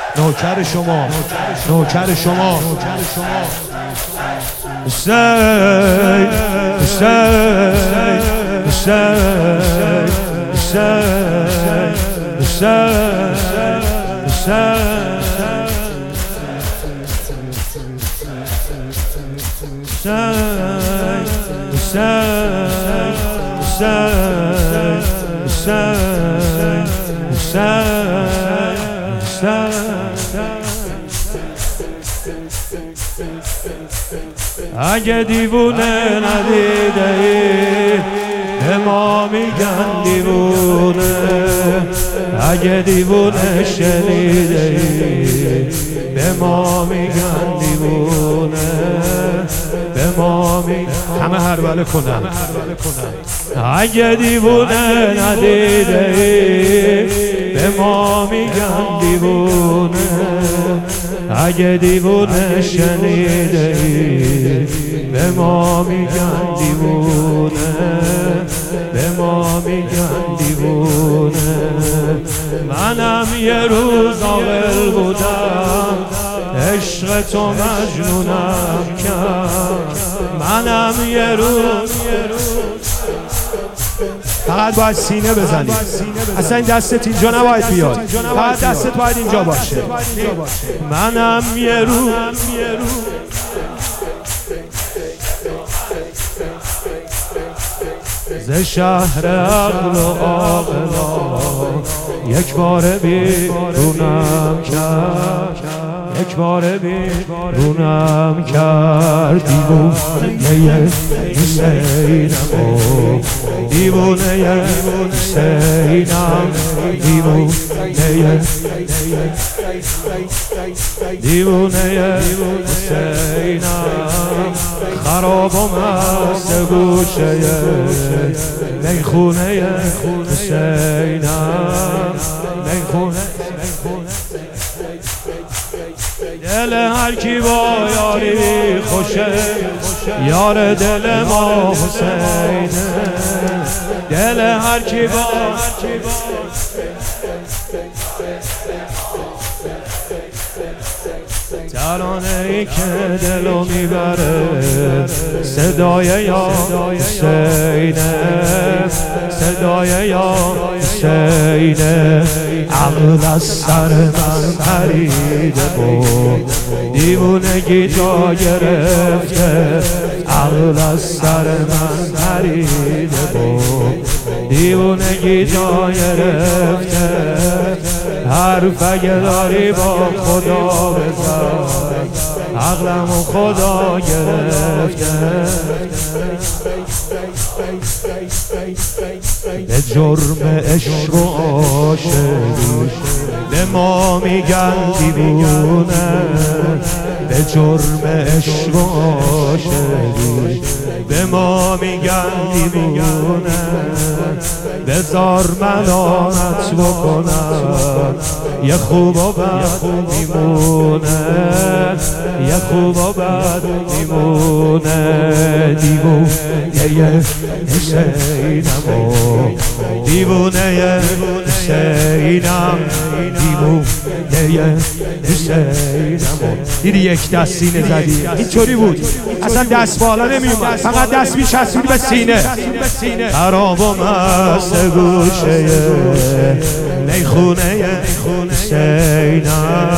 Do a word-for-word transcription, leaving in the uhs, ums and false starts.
نوکر شما نوکر شما حسین حسین حسین حسین حسین اگه دیوونه ندیده ای به ما میگن دیوونه، اگه دیوونه شنیده ای به ما میگن دیوونه، به ما میگن همه هربله کنن. اگه دیوونه ندیده ای به ما میگن دیوونه، اگه دیوونه شنیده ای به ما میگن دیوونه، به ما میگن دیوونه. منم یه روز عاقل بودم، عشق تو مجنونم کرد. منم یه روز فقط باید سینه بزنی، اصلا این دستت اینجا نباید بیاد، فقط دستت باید اینجا باشه. منم یه روز ز شهر عقل و عاقلا یک بار بیرونم کرد، یک بار بیرونم کرد. دیوونه حسینم و دیوونه حسینم، دیوونه دیوونه حسینم، خراب و مست گوشه میخونه حسینم، میخونه. دل هر کی با یاری خوشه، یار دل ما حسینه. دل هر کی با ترانه ای که دلو میبره، صدای یا حسینه، صدای یا حسینه. عقل از سر من پریده بود، دیوونگی جا گرفته. عقل از سر من پریده بود، دیوونگی جا گرفته. حرف اگه داری با خدا بزن، عقلم و خدا گرفته. به جرم عشق و عاشقی به ما میگن دیوونه، به جرم عشق و عاشقی به ما میگن دیوونه. بذار ملامت بکنم، یه خوب و بد میمونه، یه خوب و بد میمونه. دیوونه حسینم و دیوونه حسینم، دیوونه حسینم. دیدی یک دست سینه زدی، اینطوری بود اصلا دست بالا نمیومد، فقط دست میچسبید به سینه. خراب و مست گوشه میخونه حسینم،